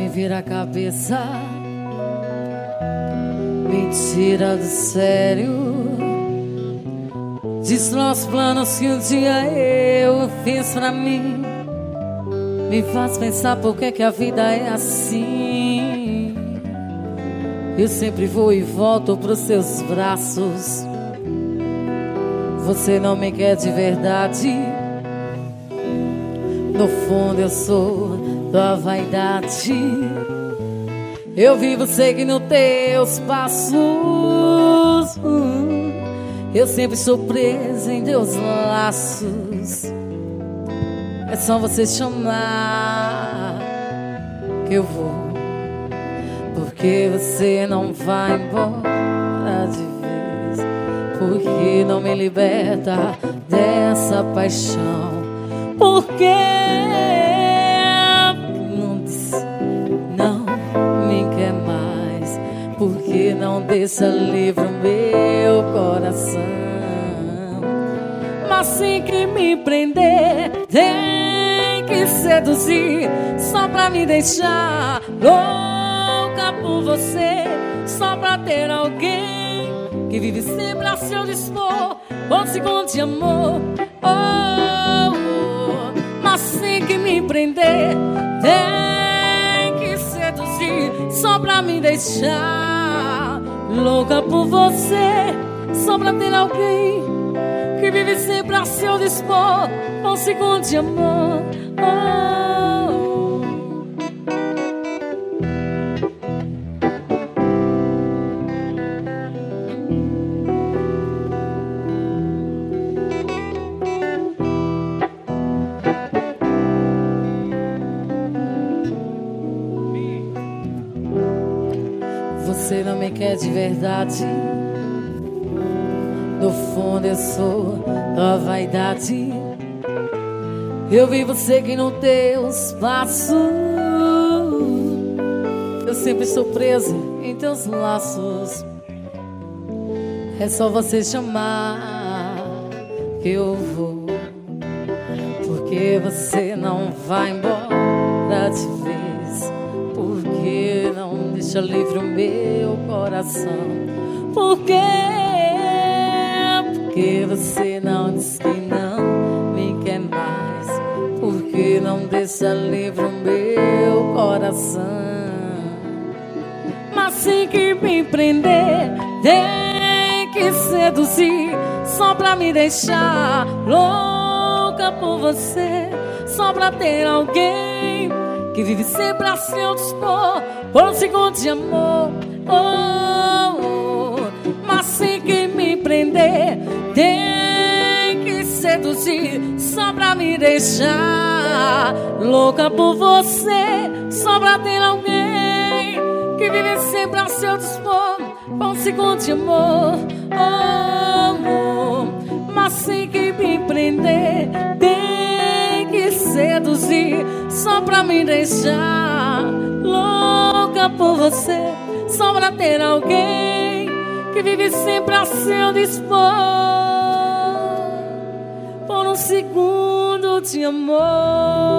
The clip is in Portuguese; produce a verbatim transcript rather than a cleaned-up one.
me vira a cabeça, me tira do sério, destrói os planos que um dia eu fiz pra mim. Me faz pensar por que que a vida é assim. Eu sempre vou e volto pros seus braços. Você não me quer de verdade. No fundo eu sou da vaidade. Eu vivo seguindo teus passos. Eu sempre sou presa em teus laços. É só você chamar que eu vou, porque você não vai embora de vez, porque não me liberta dessa paixão, porque não diz, não me quer mais, porque não deixa livre o meu coração. Mas sem que me prender, tem que seduzir, só pra me deixar louca por você, só pra ter alguém que vive sempre a seu dispor, um segundo de amor. Oh, oh. Mas sem que me prender, tem que seduzir, só pra me deixar louca por você, só pra ter alguém que vive sempre a seu dispor, um segundo de amor. Oh, você não me quer de verdade. No fundo eu sou a vaidade. Eu vivo seguindo teus passos. Eu sempre sou presa em teus laços. É só você chamar que eu vou, porque você não vai embora de vez, porque não deixa livre o meu coração, porque Porque você não diz que não me quer mais, porque não deixa livre o meu coração. Mas sem que me prender, tem que seduzir, só pra me deixar louca por você, só pra ter alguém que vive sempre a seu dispor, por um segundo de amor. Oh, oh. Mas sem que me prender, tem que seduzir, só pra me deixar louca por você, só pra ter alguém que vive sempre a seu dispor, um segundo de amor. Oh, oh. Mas sem que me prender, tem que seduzir, só pra me deixar louca por você, só pra ter alguém que vive sempre a seu dispor, por um segundo de amor.